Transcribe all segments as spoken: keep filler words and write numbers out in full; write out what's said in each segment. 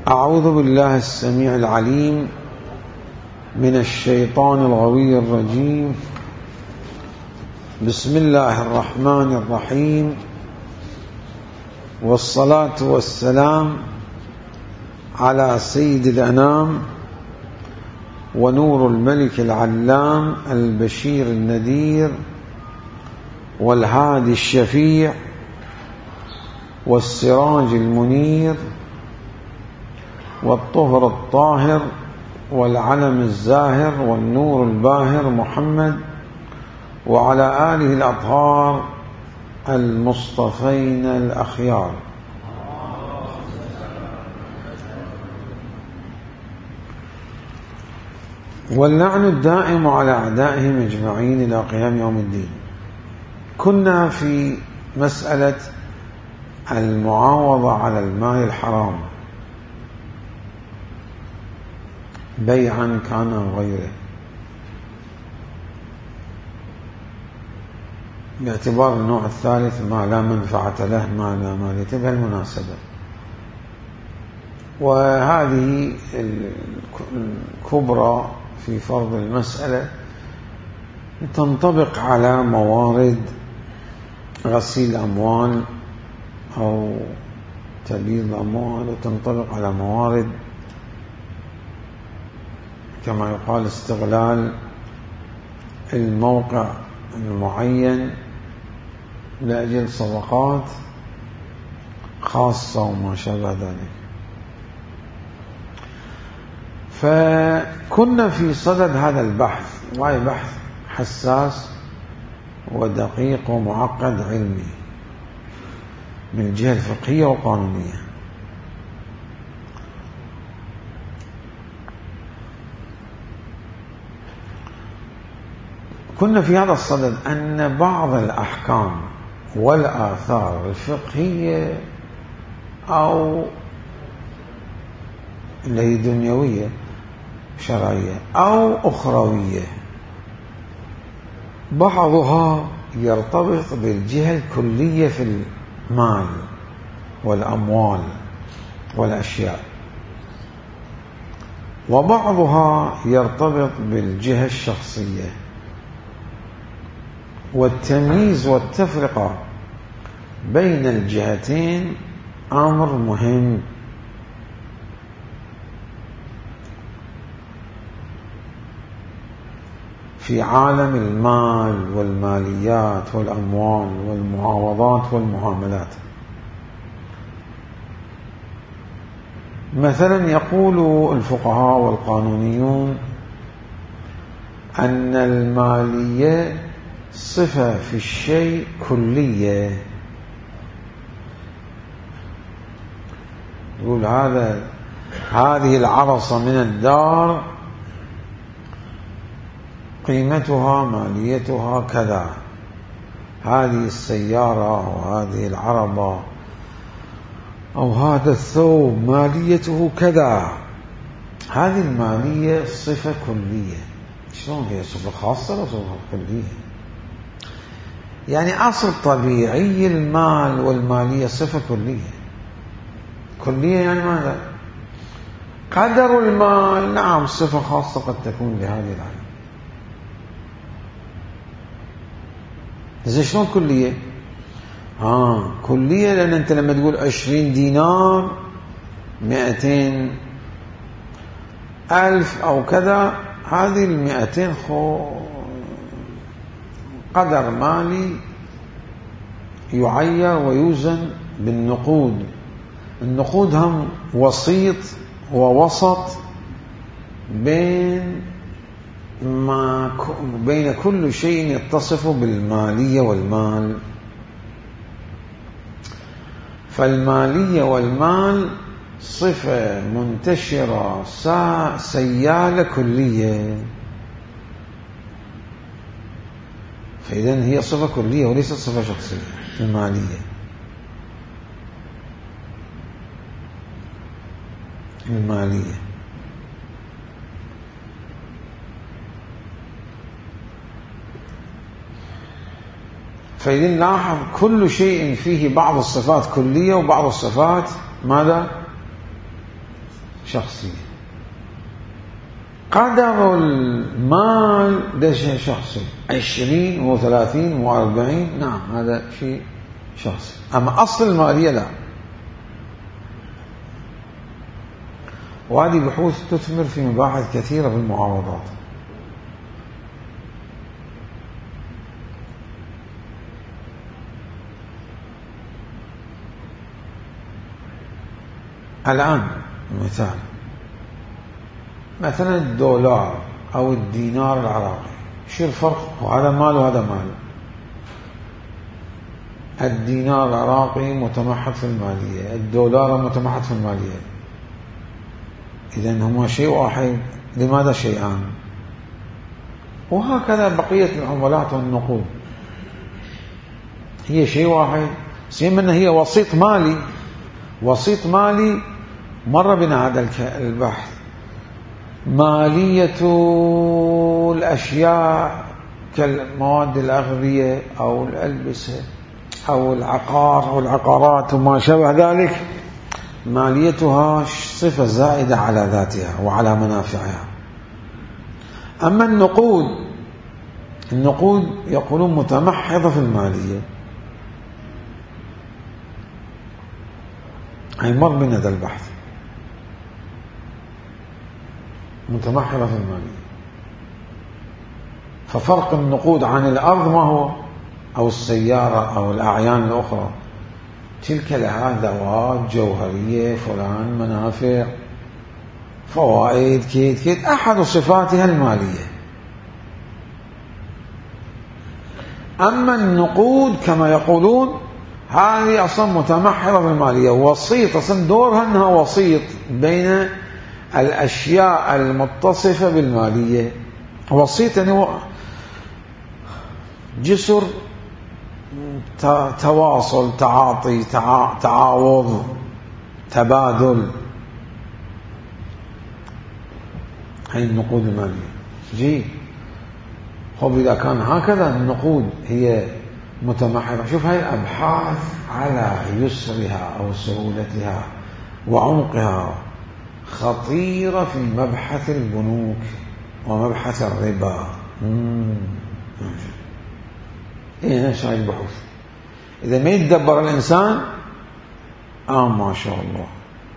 أعوذ بالله السميع العليم من الشيطان الغوي الرجيم. بسم الله الرحمن الرحيم، والصلاة والسلام على سيد الأنام ونور الملك العلام البشير النذير والهادي الشفيع والسراج المنير والطهر الطاهر والعلم الزاهر والنور الباهر محمد وعلى آله الأطهار المصطفين الأخيار. واللعن الدائم على أعدائهم أجمعين إلى قيام يوم الدين. كنا في مسألة المعاوضة على الماء الحرام بيعا كان أو غيره، باعتبار النوع الثالث ما لا منفعة له ما لا مالية بهالمناسبة. وهذه الكبرى في فرض المسألة تنطبق على موارد غسيل أموال أو تبييض أموال، وتنطبق على موارد كما يقال استغلال الموقع المعين لأجل صفقات خاصة وما شابه ذلك. فكنا في صدد هذا البحث، وهي بحث حساس ودقيق ومعقد علمي من الجهة الفقهية والقانونية. كنا في هذا الصدد أن بعض الأحكام والآثار الفقهية أو اللي هي دنيوية شرعية أو أخروية، بعضها يرتبط بالجهة الكلية في المال والأموال والأشياء، وبعضها يرتبط بالجهة الشخصية. والتمييز والتفرقة بين الجهتين أمر مهم. في عالم المال والماليات والأموال والمعاوضات والمعاملات. مثلا يقول الفقهاء والقانونيون أن المالية صفة في الشيء كلية. يقول هذا هذه العرصة من الدار قيمتها ماليتها كذا، هذه السيارة وهذه العربة أو هذا الثوب ماليته كذا. هذه المالية صفة كلية. شلون هي صفة خاصة ولا صفة كلية؟ يعني أصل طبيعي المال والمالية صفة كلية. كلية يعني ماذا؟ قدر المال نعم صفة خاصة قد تكون لهذه العالم. إذا شلون كلية؟ ها كلية لأن أنت لما تقول عشرين دينار مئتين ألف أو كذا، هذه المئتين خو قدر مالي يعير ويوزن بالنقود. النقود هم وسيط ووسط بين ما بين كل شيء يتصف بالمالية والمال. فالمالية والمال صفة منتشرة سيالة كلية، فإذن هي صفة كلية وليست صفة شخصية. المالية المالية فإذن لاحظ كل شيء فيه بعض الصفات كلية وبعض الصفات ماذا؟ شخصية. قدر المال ده شيء شخصي، عشرين وثلاثين واربعين، نعم هذا شيء شخصي. أما أصل المالية لا. وهذه بحوث تثمر في مباحث كثيرة في المعاوضات. الآن مثال، مثلا الدولار أو الدينار العراقي، شو الفرق؟ وهذا مال وهذا مال. الدينار العراقي متمحض في المالية، الدولار متمحض في المالية، إذن هما شيء واحد، لماذا شيئان؟ وهكذا بقية العملات والنقود هي شيء واحد، سيما أن هي وسيط مالي. وسيط مالي مر بنا هذا البحث. مالية الأشياء كالمواد الأغذية أو الألبسة أو العقار أو العقارات وما شابه ذلك، ماليتها صفة زائدة على ذاتها وعلى منافعها. أما النقود، النقود يقولون متمحضة في المالية. أي مر بنا هذا البحث، متمحضة في المالية. ففرق النقود عن الأرض ما هو؟ أو السيارة أو الأعيان الأخرى، تلك لها ذوات جوهرية، فلان منافع، فوائد، كيد كيد، أحد صفاتها المالية. أما النقود كما يقولون هذه أصلا متمحضة في المالية، وسيط، أصلا دورها أنها وسيط بين الأشياء المتصفة بالمالية. وسيط يعني جسر تواصل، تعاطي، تعاوض، تبادل. هي النقود المالية. جي خب إذا كان هكذا النقود هي متمحضة، شوف هاي الأبحاث على يسرها أو سهولتها وعمقها خطيرة في مبحث البنوك ومبحث الربا. إيه هنا شايف البحوث. إذا ما يتدبر الإنسان آه ما شاء الله،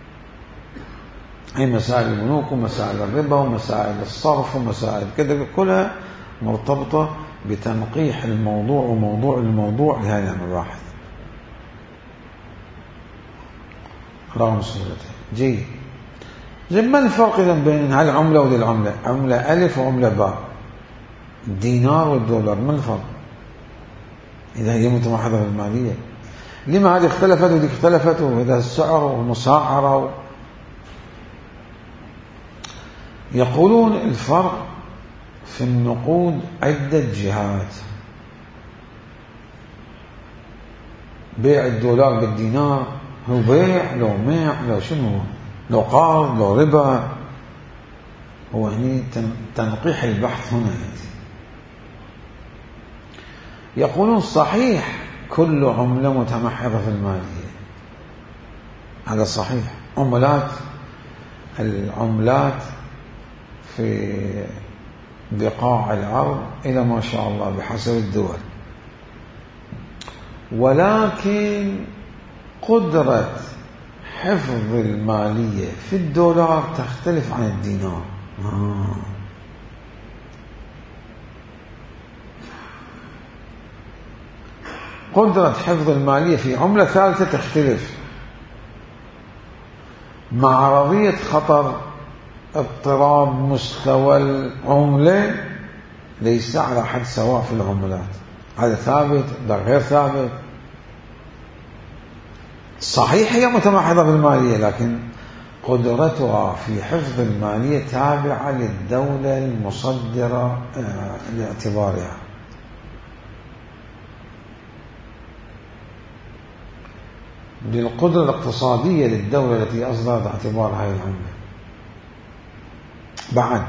أي مسائل البنوك ومسائل الربا ومسائل الصرف ومسائل كذا كلها مرتبطة بتنقيح الموضوع وموضوع الموضوع لهذه المباحث. رغم صورته. جيد. زي ما الفرق إذن بين هالعملة وذي العملة؟ عملة ألف وعملة باء. الدينار والدولار، ما الفرق؟ إذا هي متمحضة بالمالية، لما هذه اختلفت وذي اختلفت، وإذا السعر والمساعرة. يقولون الفرق في النقود عدة جهات. بيع الدولار بالدينار هو بيع لو ميع لو شنو، لو قرض لو ربا. هو هنا تنقيح البحث هنا. يقولون صحيح كل عملة متمحضة في المالية، هذا صحيح. عملات العملات في بقاع الأرض إلى ما شاء الله بحسب الدول، ولكن قدرة حفظ المالية في الدولار تختلف عن الدينار. آه. قدرة حفظ المالية في عملة ثالثة تختلف، مع عرضية خطر اضطراب مستوى العملة ليس على حد سواء في العملات. هذا ثابت، ده غير ثابت. صحيح هي متمحضة بالمالية، لكن قدرتها في حفظ المالية تابعة للدولة المصدرة لاعتبارها. للقدرة الاقتصادية للدولة التي أصدرت اعتبار هذه العملة. بعد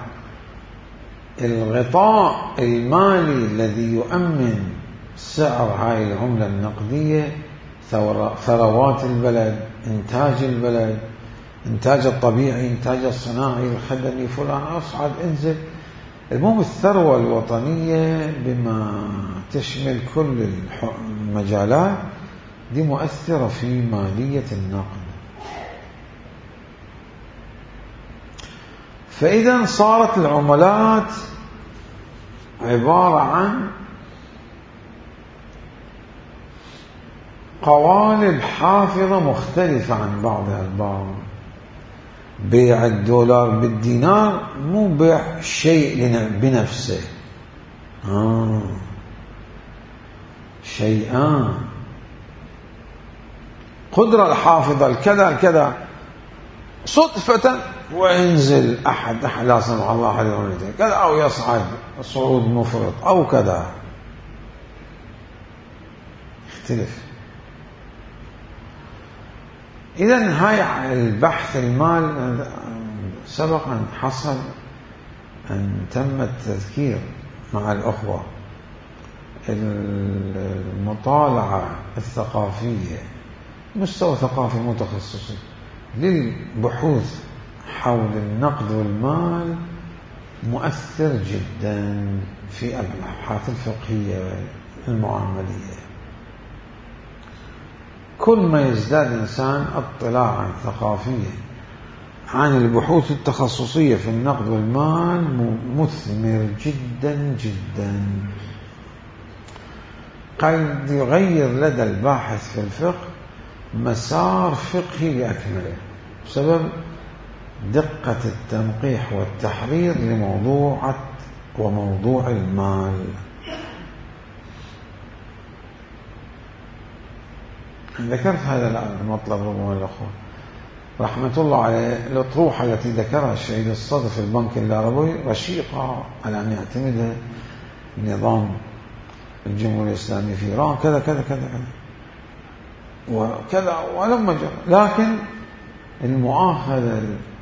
الغطاء المالي الذي يؤمن سعر هذه العملة النقدية ثروات البلد، إنتاج البلد، إنتاج الطبيعي، إنتاج الصناعي، الخدمي، فلان أصعد انزل. المهم الثروة الوطنية بما تشمل كل المجالات دي مؤثرة في مالية النقد. فإذا صارت العملات عبارة عن قوالب حافظة مختلفة عن بعضها البعض. بيع الدولار بالدينار مو بيع شيء بنفسه، آه. شيئان. قدرة الحافظة الكذا الكذا صدفة وينزل أحد أحد لا سمح الله عليه كذا، أو يصعد صعود مفرط أو كذا، يختلف. إذن هاي البحث المال سبق أن حصل أن تم التذكير مع الأخوة المطالعة الثقافية مستوى ثقافي متخصص للبحوث حول النقد والمال مؤثر جدا في الأبحاث الفقهية المعاملية. كل ما يزداد إنسان اطلاعا ثقافيا عن البحوث التخصصية في النقد والمال مثمر جدا جدا، قد يغير لدى الباحث في الفقه مسار فقهي بأكمله بسبب دقة التنقيح والتحرير لموضوع وموضوع المال. ذكرت هذا المطلب ربما الأخوة رحمة الله عليه. الأطروحة التي ذكرها الشهيد الصدر في البنك اللاربوي رشيقة على أن يعتمدها نظام الجمهورية الإسلامية في إيران كذا كذا كذا كذا وكذا ولما جاء، لكن المؤاخذة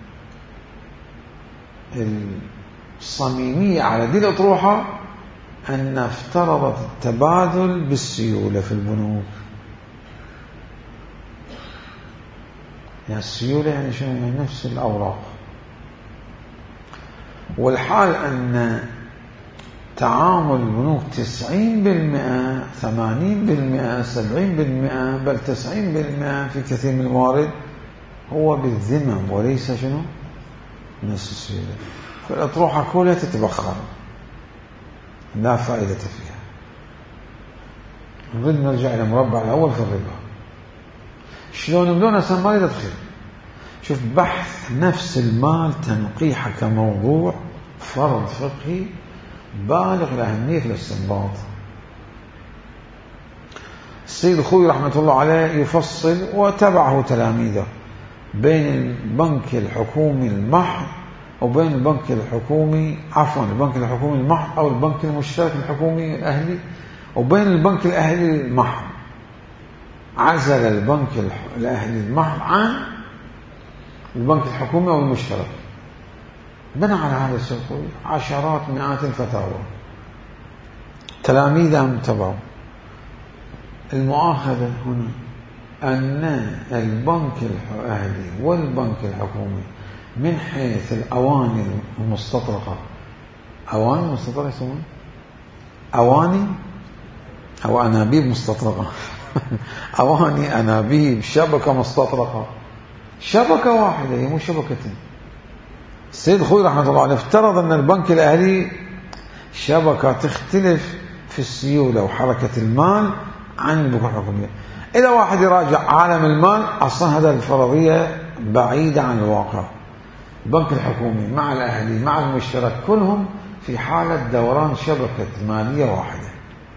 الصميمية على دي الأطروحة أن افترضت التبادل بالسيولة في البنوك. يعني السيولة يعني شنو؟ يعني نفس الأوراق، والحال أن تعامل البنوك تسعين بالمئة ثمانين بالمئة سبعين بالمئة بل تسعين بالمئة في كثير من الموارد هو بالذمم وليس شنو؟ نفس السيولة. فالأطروحة كلها تتبخر لا فائدة فيها. نريد نرجع إلى مربع الأول في الربا. شلون بدون أسان ما يدخل. شوف بحث نفس المال تنقيحه كموضوع فرض فقهي بالغ الأهمية في الاستنباط. السيد الخوي رحمة الله عليه يفصل وتبعه تلاميذه بين البنك الحكومي المحض وبين البنك الحكومي عفوا البنك الحكومي المحض أو البنك المشترك الحكومي الأهلي وبين البنك الأهلي المحض. عزل البنك الأهلي المحض عن البنك الحكومي أو المشترك. بنى على هذا السلوك عشرات مئات الفتاوى تلاميذهم تبعوا. المؤاخذة هنا أن البنك الأهلي والبنك الحكومي من حيث الأواني المستطرقة، أواني مستطرقة يسمون أواني أو أنابيب مستطرقة أواني أنابيب شبكة مستطرقة، شبكة واحدة هي مو شبكتين. السيد خوي رحمة الله عليه افترض أن البنك الأهلي شبكة تختلف في السيولة وحركة المال عن البنوك الحكومية. إذا واحد يراجع عالم المال أصلا هذا الفرضية بعيدة عن الواقع. البنك الحكومي مع الأهلي مع المشترك كلهم في حالة دوران شبكة مالية واحدة.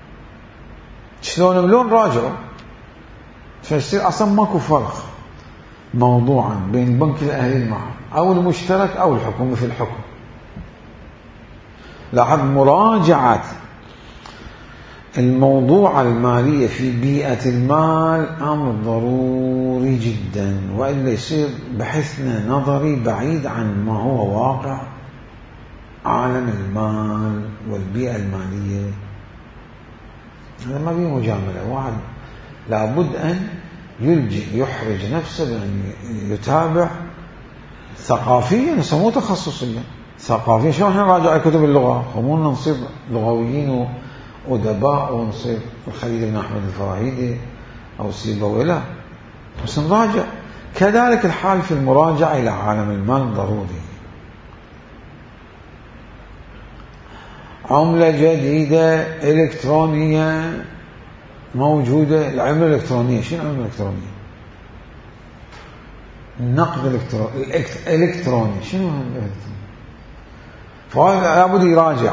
شلون ملون راجعوا فيصير أصلا ماكو فرق موضوعا بين البنك الأهلي المحض أو المشترك أو الحكومي في الحكم. لاحظ مراجعة الموضوع المالية في بيئة المال أمر ضروري جدا، وإلا يصير بحثنا نظري بعيد عن ما هو واقع عالم المال والبيئة المالية. هذا ما فيه مجاملة. واحد لابد أن يلجئ يحرج نفسه بأن يتابع ثقافيا مو تخصصيا. ثقافيا شلون احنا نراجع كتب اللغة؟ مو نصير لغويين وأدباء ونصير الخليل بن أحمد الفراهيدي أو سيبويه، لا، بس نراجع. كذلك الحال في المراجعة إلى عالم المال ضروري. عملة جديدة إلكترونية موجودة. العملة الإلكترونية، شنو العملة الإلكترونية؟ النقد الإلكتروني. الإلكتروني شنو الإلكتروني؟ فهذا لابد يراجع.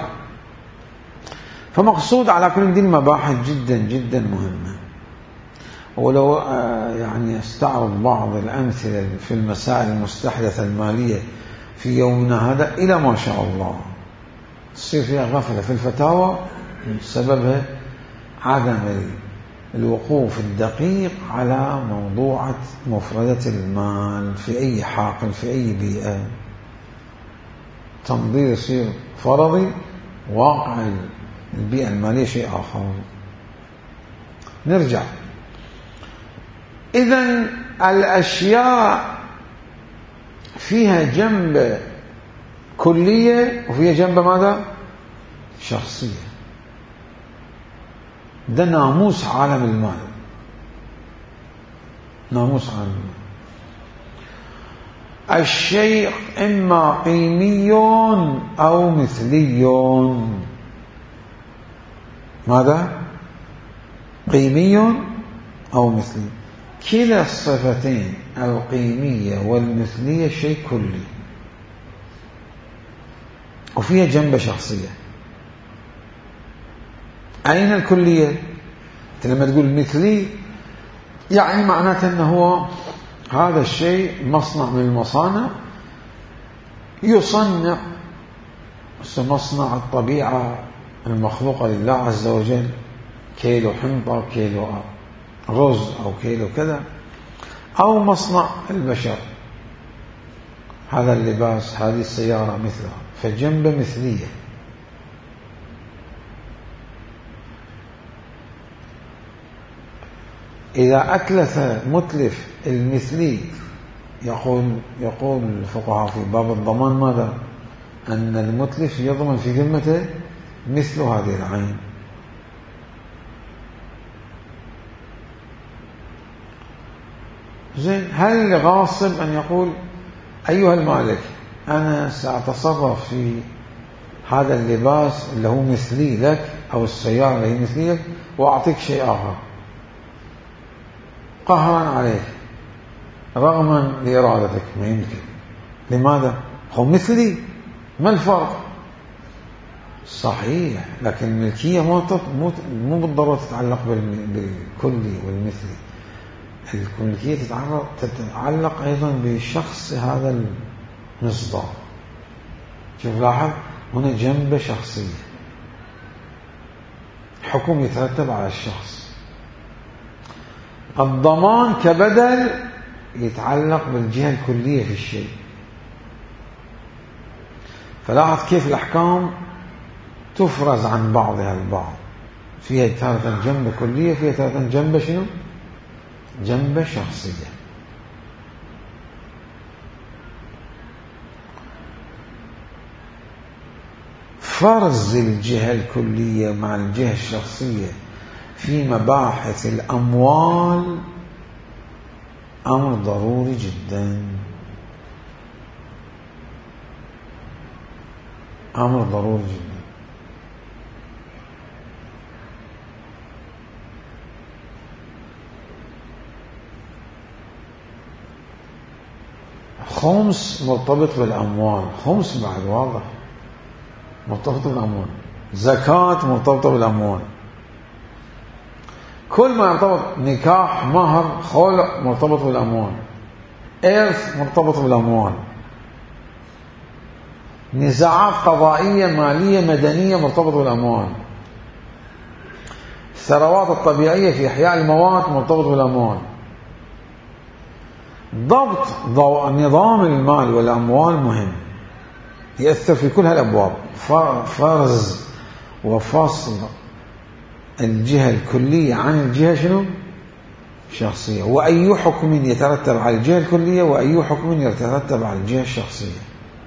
فمقصود على كل دي المباحث جدا جدا مهمة. ولو يعني استعرض بعض الأمثلة في المسائل المستحدثة المالية في يومنا هذا إلى ما شاء الله تصير فيها غفلة في الفتاوى، سببها عدم الوقوف الدقيق على موضوعة مفردة المال في أي حاقل في أي بيئة. تنظير يصير فرضي، واقع البيئة المالية شيء آخر. نرجع. إذن الأشياء فيها جنب كلية وفيها جنب ماذا؟ شخصية. ده ناموس عالم المال. ناموس عالم المال. الشيء إما قيمي أو مثلي. ماذا؟ قيمي أو مثلي. كلا الصفتين القيمية والمثلية شيء كلي وفيها جنب شخصية. أين الكلية؟ لما تقول مثلي يعني معناته أنه هو هذا الشيء مصنع من المصانع يصنع مصنع الطبيعة المخلوقة لله عز وجل، كيلو حنطة كيلو رز أو كيلو كذا، أو مصنع البشر، هذا اللباس هذه السيارة مثلها، فجنب مثلية. إذا أتلف متلف المثلي يقول يقول الفقهاء في باب الضمان ماذا؟ أن المتلف يضمن في ذمته مثل هذه العين. زين، هل لغاصب أن يقول أيها المالك أنا سأتصرف في هذا اللباس اللي هو مثلي لك أو السيارة اللي هي مثلي لك وأعطيك شيء آخر قهرا عليك رغما لإرادتك؟ ما يمكن. لماذا؟ هو مثلي، ما الفرق؟ صحيح، لكن الملكية مو مو بالضرورة تتعلق بالكلي والمثلي. الملكية تتعلق أيضا بشخص هذا المصدر. شوف لاحظ هنا جنب شخصية، حكم يترتب على الشخص. الضمان كبدل يتعلق بالجهة الكلية في الشيء. فلاحظ كيف الأحكام تفرز عن بعضها البعض، فيها تارة جنب كلية، فيها تارة جنب شنو؟ جنب شخصية. فرز الجهة الكلية مع الجهة الشخصية في مباحث الأموال أمر ضروري جدا، أمر ضروري جدا. خمس مرتبط بالأموال، خمس بعد واضح مرتبط بالأموال، زكاة مرتبطة بالأموال، كل ما يرتبط، نكاح مهر خلع مرتبط بالأموال، إرث مرتبط بالأموال، نزاعات قضائية مالية مدنية مرتبطة بالأموال، الثروات الطبيعية في إحياء المواد مرتبطة بالأموال. ضبط نظام المال والأموال مهم، يأثر في كل هالأبواب. فرز وفصل الجهة الكلية عن الجهة شنو؟ شخصية، وأي حكم يترتب على الجهة الكلية وأي حكم يترتب على الجهة الشخصية.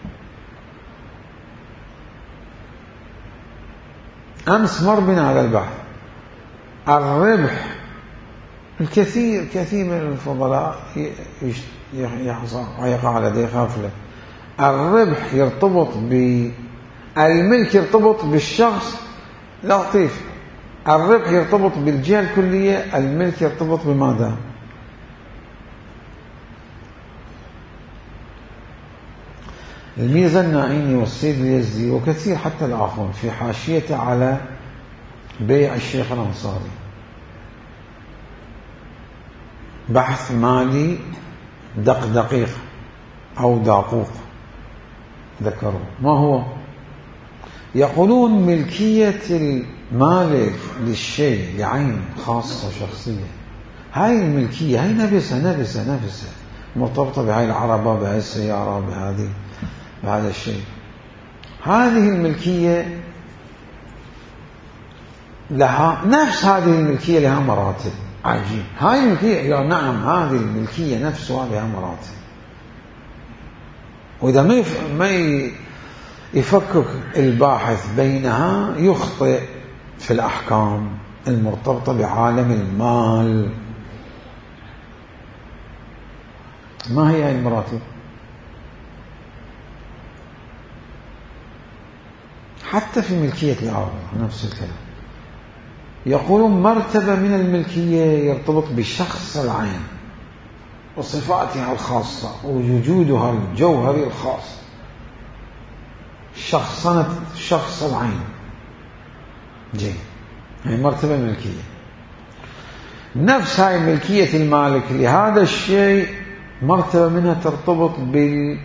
أمس مر بنا هذا البحث. الربح، الكثير كثير من الفضلاء يقع لديه غفلة. الربح يرتبط بالملك، يرتبط بالشخص. لطيف. الربح يرتبط بالجهة الكلية، الملك يرتبط بماذا؟ الميزة الناعيني والسيد اليزدي وكثير حتى الآخرون في حاشيته على بيع الشيخ الأنصاري بحث مالي دق دقيق أو دقوق ذكروا. ما هو؟ يقولون ملكية المالك للشيء لعين خاصة شخصية، هاي الملكية هاي نفسها نفسها نفسها مرتبطة بهاي العربة، بهاي السيارة، بهذه بهذا الشيء. هذه الملكية لها نفس هذه الملكية لها مراتب. عجيب. هاي الملكية، يا نعم هذه الملكية نفسها لها مراتب، وإذا ما ما يفكك الباحث بينها يخطئ في الأحكام المرتبطة بعالم المال. ما هي هاي المراتب؟ حتى في ملكية الأرض نفس الكلام. يقولون مرتبة من الملكية يرتبط بشخص العين وصفاتها الخاصة ووجودها الجوهري الخاص، شخصنة شخص العين. جي هي مرتبة ملكية. نفس هاي ملكية المالك لهذا الشيء مرتبة منها ترتبط بالجهة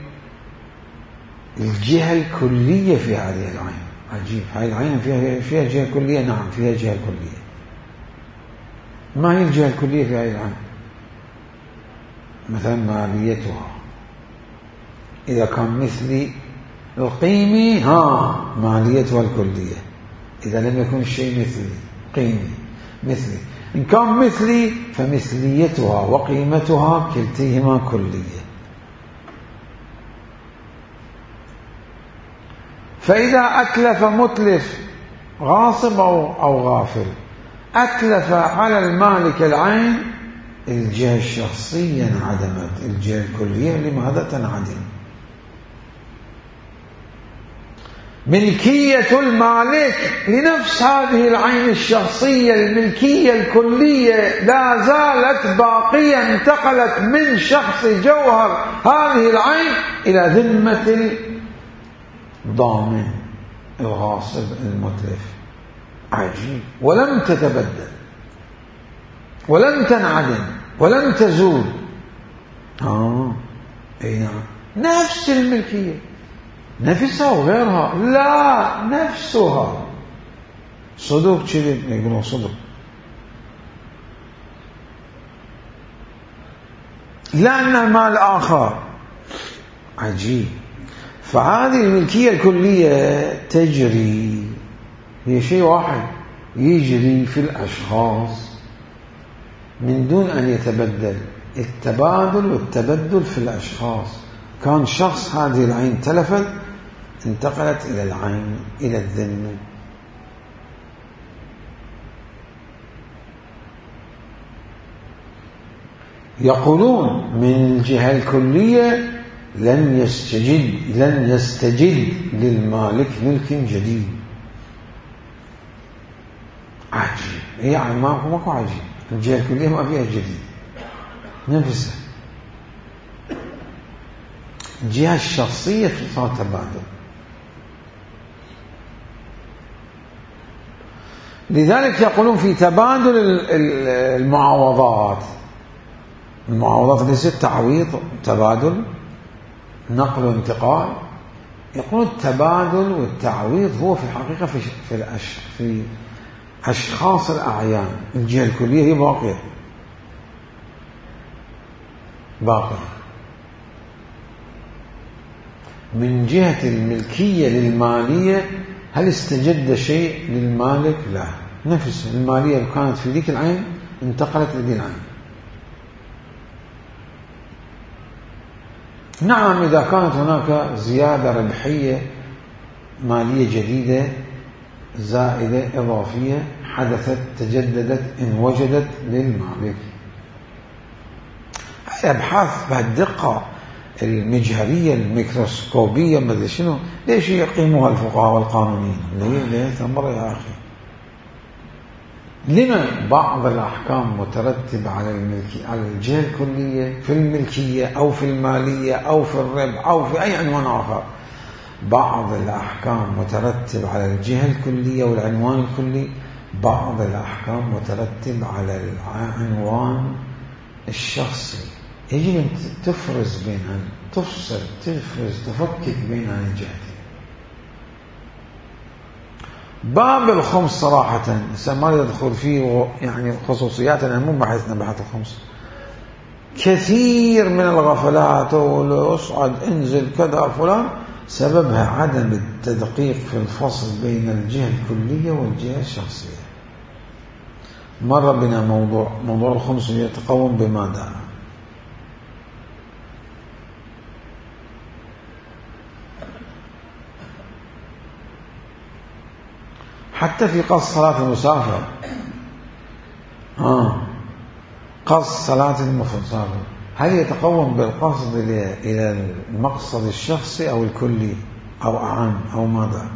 الكلية في هذه العين. عجيب. هاي العين فيها فيها جهة كلية. نعم فيها جهة كلية. ما هي الجهة الكلية في هاي العين؟ مثلا ماليتها، إذا كان مثلي القيمة ها ماليتها الكلية، إذا لم يكن الشيء مثلي قيمي مثلي. إن كان مثلي فمثليتها وقيمتها كلتيهما كلية. فإذا أتلف متلف غاصب أو, أو غافل، أتلف على المالك العين، الجهة الشخصية انعدمت، الجهة الكلية لماذا تنعدم؟ ملكية المالك لنفس هذه العين الشخصية، الملكية الكلية لا زالت باقية، انتقلت من شخص جوهر هذه العين إلى ذمة الضامن الغاصب المتلف. عجيب. ولم تتبدل ولم تنعدم ولم تزول. آه أي نعم. نفس الملكية نفسها وغيرها. لا نفسها. صدق كذب يقولون صدق. لأن مال آخر. عجيب. فهذه الملكية الكلية تجري، هي شيء واحد يجري في الأشخاص من دون أن يتبدل. التبادل والتبدل في الأشخاص. كان شخص هذه العين تلفت، انتقلت إلى العين إلى الذمة. يقولون من الجهة الكلية لن يستجد لن يستجد للمالك ملك جديد. عجيب. يعني ماكو عجيب. الجهة الكلية ما فيها جديد نفسها. الجهة الشخصية صار تبادل. لذلك يقولون في تبادل المعاوضات. المعاوضات ليست تعويض، تبادل، نقل وانتقال. يقولون التبادل والتعويض هو في الحقيقة في في, الأش في أشخاص الأعيان. الجهة الكلية هي باقية باقية. من جهة الملكية للمالية، هل استجد شيء للمالك؟ لا. نفس المالية اللي كانت في ذيك العين انتقلت لذي العين. نعم إذا كانت هناك زيادة ربحية مالية جديدة زائدة إضافية حدثت تجددت إن وجدت للمالك. الأبحاث بهالدقة المجهرية الميكروسكوبية ما شنو ليش يقيموها الفقهاء والقانونيين؟ ليه ليه ثمر يا أخي؟ لما بعض الأحكام مترتبة على الملكية على الجهة الكلية في الملكية أو في المالية أو في الربح أو في أي عنوان آخر، بعض الأحكام مترتب على الجهة الكلية والعنوان الكلي، بعض الأحكام مترتب على العنوان الشخصي. يجب أن تفرز بينها، تفصل تفرز تفكك بين الجهتين. باب الخمس صراحة ما يدخل فيه يعني خصوصيات، أنا مو بحثنا بحث الخمس، كثير من الغفلات واصعد انزل كذا فلان سببها عدم التدقيق في الفصل بين الجهة الكلية والجهة الشخصية. مر بنا موضوع موضوع الخمس يتقوم بماذا؟ حتى في قص صلاة المسافر، آه قص صلاة المسافر هل يتقوم بالقصد إلى المقصد الشخصي أو الكلي أو أعم أو ماذا؟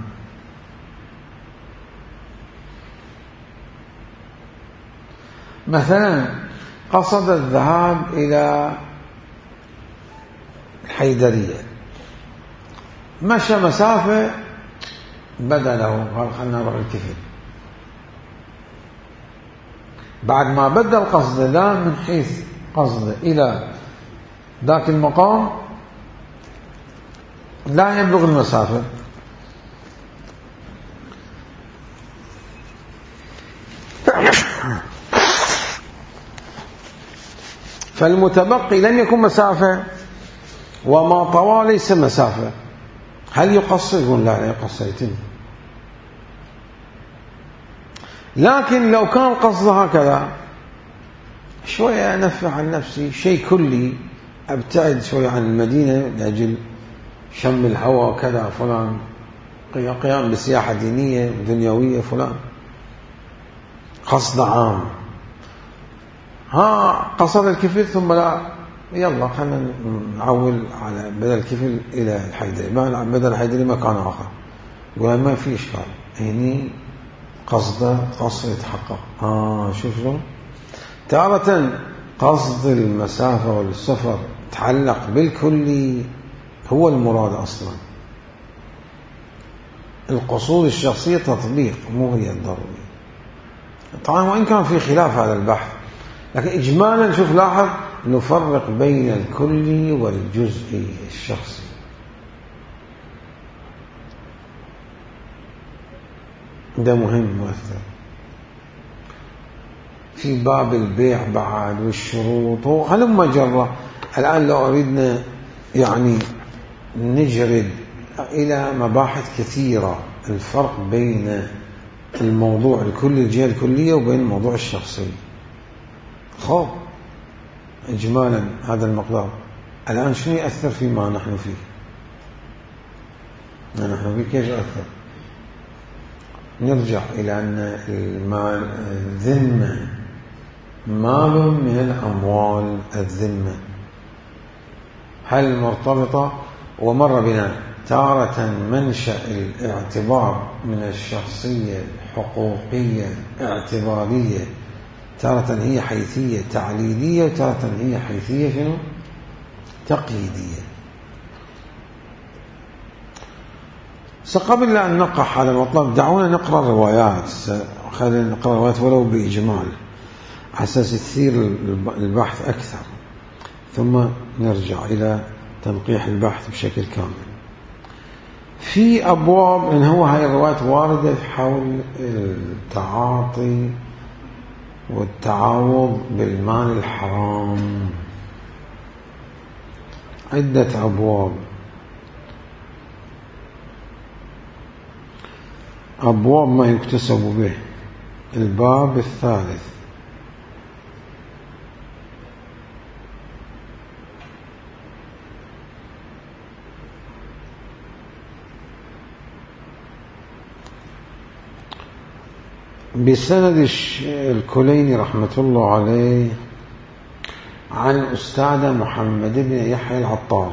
مثلا قصد الذهاب إلى الحيدرية، مشى مسافة بدا له قال خلنا نروح الكفل، بعد ما بدا القصد لا من حيث قصده إلى ذاك المقام لا يبلغ المسافة، فالمتبقي لم يكن مسافة وما طوى ليس مسافة، هل يقصر؟ يقول لا لا يقصر يتم. لكن لو كان قصده هكذا شوية أنفع عن نفسي شيء كلي، أبتعد شوية عن المدينة لأجل شم الهواء كذا فلان، قيام بسياحة دينية دنيوية فلان، قصد عام، ها قصد الكفل ثم لا يلا خلنا نعول على بدل الكفل إلى الحيدري، بدل الحيدري مكان آخر، يقول ما في إشكال هني قصد قصد يتحقق. آه شوف شو تارة قصد المسافة والسفر تعلق بالكلي هو المراد أصلا، القصود الشخصية تطبيق مو هي الضروري. طبعا وإن كان في خلاف على البحث، لكن إجمالا شوف لاحظ نفرق بين الكلي والجزئي الشخصي. ده مهم مؤثر في باب البيع بعد والشروط وهلما جرى. الآن لو أريدنا يعني نجرد إلى مباحث كثيرة الفرق بين الموضوع الكلي الجهة الكلية وبين الموضوع الشخصي، خب إجمالا هذا المقدار. الآن شنو يأثر فيما نحن فيه؟ ما نحن فيه كيف يأثر؟ نرجع إلى أن الذمة مال من الأموال، الذمة هل مرتبطة؟ ومر بنا تارة منشأ الاعتبار من الشخصية الحقوقية اعتبارية، تارة هي حيثية تعليلية وتارة هي حيثية شنو؟ تقييدية. قبل أن نقح هذا المطلب دعونا نقرأ الروايات، خلينا نقرأ الروايات ولو بإجمال حساس تثير البحث أكثر، ثم نرجع إلى تنقيح البحث بشكل كامل. في أبواب إن هو هاي الروايات واردة حول التعاطي والتعاوض بالمال الحرام، عدة أبواب. أبواب ما يكتسب به، الباب الثالث بسند الكليني رحمة الله عليه عن أستاذ محمد بن يحيى العطار،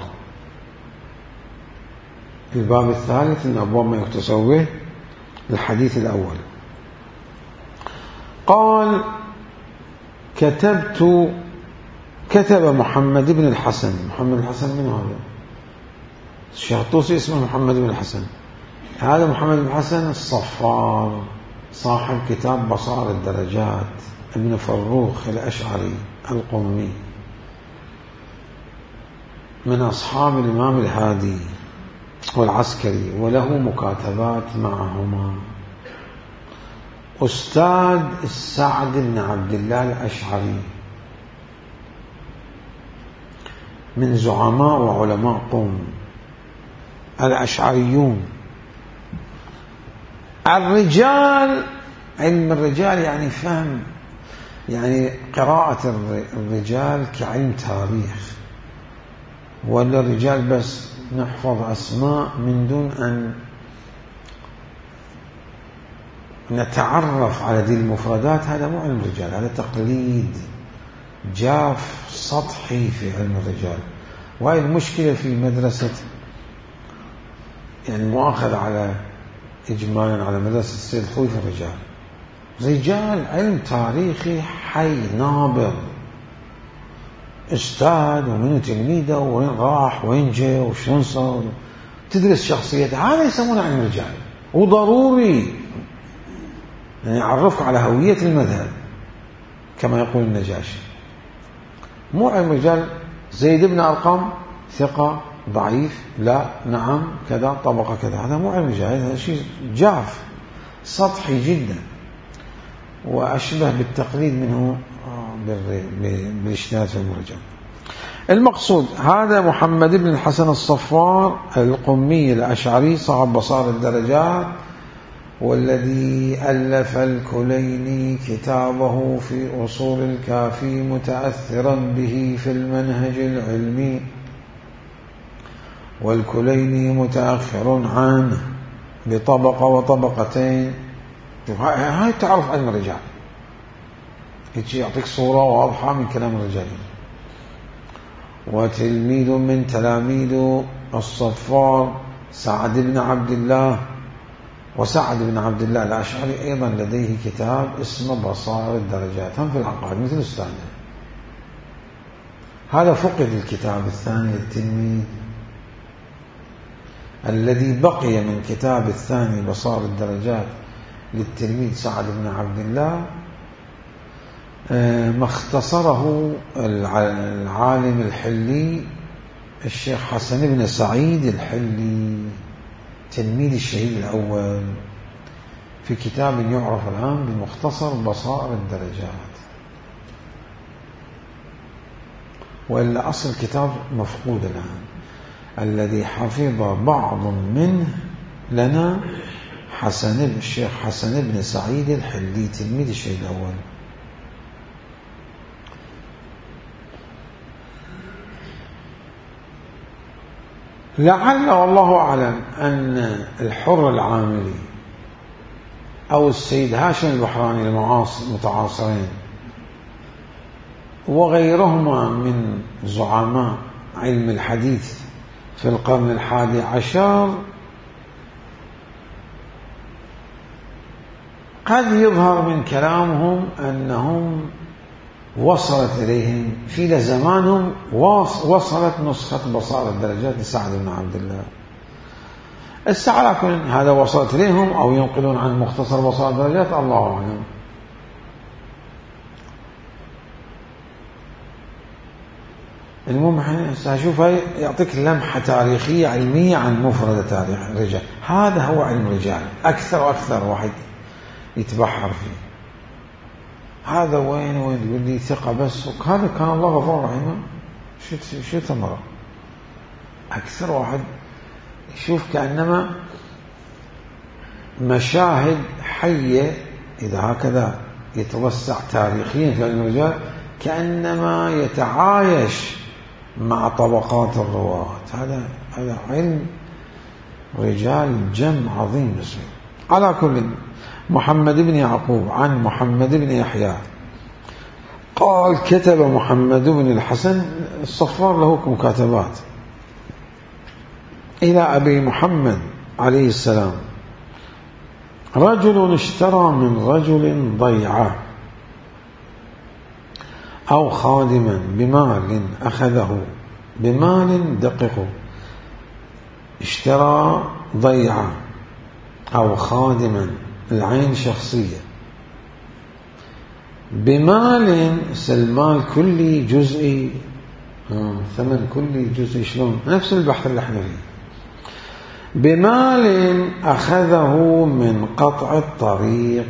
الباب الثالث من أبواب ما يختصر به، الحديث الأول. قال: كتبت كتب محمد بن الحسن. محمد الحسن من هذا؟ الشيخ الطوسي اسمه محمد بن الحسن. هذا محمد بن الحسن الصفار صاحب كتاب بصائر الدرجات، ابن فروخ الأشعري القمي، من أصحاب الإمام الهادي والعسكري، وله مكاتبات معهما. أستاذ السعد بن عبد الله الأشعري، من زعماء وعلماء قوم الأشعريون. الرجال، علم الرجال يعني فهم، يعني قراءة الرجال كعلم تاريخ، ولا الرجال بس نحفظ أسماء من دون أن نتعرف على ذي المفردات. هذا مو علم الرجال، هذا تقليد جاف سطحي في علم الرجال. وهي المشكلة في مدرسة، يعني مؤاخذة على إجمالا على مدرسة السيد الخوي في الرجال. رجال علم تاريخي حي نابض، أستاذ ومنه تلميذه وين راح وين جاء وشلون صار، تدرس شخصيته. هذا يسمونه علم الرجال، وضروري يعني يعرفك على هوية المذهب كما يقول النجاشي. مو علم الرجال زيد بن أرقم ثقة ضعيف، لا نعم كذا طبقة كذا، هذا مو علم الرجال، هذا شيء جاف سطحي جدا وأشبه بالتقليد منه بالاجتهاد في الرجال. المقصود هذا محمد بن الحسن الصفار القمي الأشعري صاحب بصائر الدرجات، والذي ألف الكليني كتابه في أصول الكافي متأثرا به في المنهج العلمي، والكليني متأخر عنه بطبقة وطبقتين. هاي تعرف علم الرجال، يجي يعطيك صورة واضحة من كلام الرجال. وتلميذ من تلاميذ الصفار سعد بن عبد الله، وسعد بن عبد الله الأشعري أيضا لديه كتاب اسمه بصائر الدرجات، هم في العقائد مثل الثاني. هذا فقد الكتاب الثاني للتلميذ. الذي بقي من كتاب الثاني بصائر الدرجات للتلميذ سعد بن عبد الله ما اختصره العالم الحلي الشيخ حسن بن سعيد الحلي، تلميذ الشهيد الأول، في كتاب يعرف الآن بمختصر بصائر الدرجات. وإلا أصل الكتاب مفقود الآن. الذي حفظ بعض منه لنا حسن الشيخ حسن بن سعيد الحلي، تلميذ الشهيد الأول. لعل والله أعلم أن الحر العاملي أو السيد هاشم البحراني المتعاصرين وغيرهما من زعماء علم الحديث في القرن الحادي عشر قد يظهر من كلامهم أنهم وصلت إليهم في زمانهم وصلت نسخة بصائر الدرجات لسعد بن عبد الله. لكن هذا وصلت إليهم أو ينقلون عن مختصر بصائر الدرجات، الله أعلم. المهم سأشوف يعطيك لمحة تاريخية علمية عن مفردة تاريخ الرجال. هذا هو علم الرجال، أكثر وأكثر واحد يتبحر فيه. هذا وين وين يقول لي ثقة بس، هذا كان الله غفور رحيم. شو شو ثمرة؟ أكثر واحد يشوف كأنما مشاهد حية، إذا هكذا يتوسع تاريخيا في علم الرجال، كأنما يتعايش مع طبقات الرواة. هذا هذا علم رجال جم عظيم اسمه. على كل، محمد بن يعقوب عن محمد بن يحيى قال كتب محمد بن الحسن الصفار له مكاتبات إلى أبي محمد عليه السلام: رجل اشترى من رجل ضيعة أو خادما بمال أخذه، بمال دققوا، اشترى ضيعة أو خادما، العين شخصية، بمال، سلمال كلي جزئي، آه. ثمن كلي جزئي، شلون؟ نفس البحث اللي احنا فيه. بمال أخذه من قطع الطريق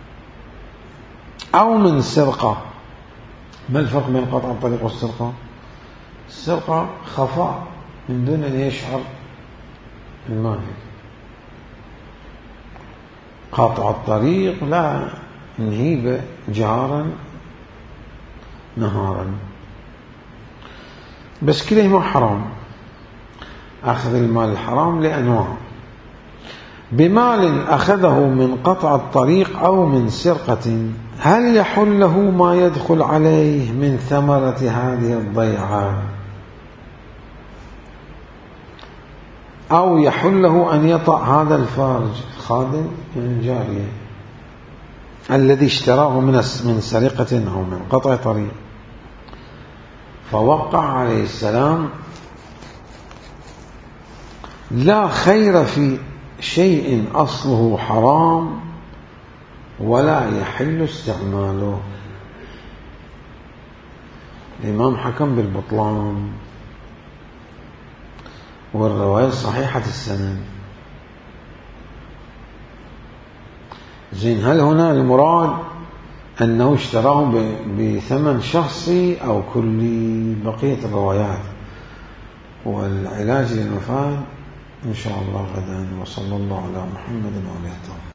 أو من سرقة. ما الفرق بين قطع الطريق والسرقة؟ السرقة خفاء من دون أن يشعر المالك، قطع الطريق لا، نهيب جارا نهارا، بس كلهما حرام، أخذ المال الحرام لأنواع. بمال أخذه من قطع الطريق أو من سرقة، هل يحل له ما يدخل عليه من ثمرة هذه الضيعة، أو يحل له أن يطع هذا الفارج خادم من جارية الذي اشتراه من من سرقة أو من قطع طريق؟ فوقع عليه السلام: لا خير في شيء أصله حرام ولا يحل استعماله. الإمام حكم بالبطلان والرواية صحيحة السند. زين، هل هنا المراد أنه اشتراه بثمن شخصي أو كلي؟ بقية الروايات والعلاج للمفاد إن شاء الله غدا. وصلى الله على محمد وعلى آله.